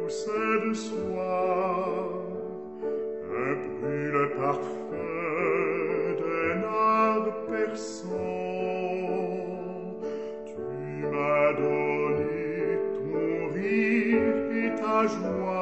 douce de soie, un brûle parfum d'un art perçant. Tu m'as donné ton rire et ta joie,